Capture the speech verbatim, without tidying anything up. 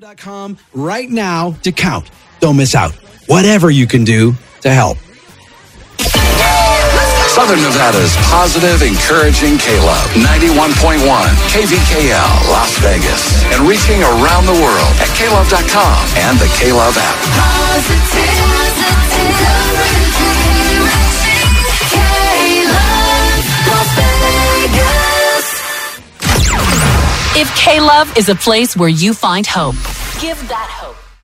dot com right now to count. Don't miss out. Whatever you can do to help. Southern Nevada's positive, encouraging K-Love. ninety-one point one K V K L, Las Vegas. And reaching around the world at K love dot com and the K-Love app. If K-Love is a place where you find hope, give that hope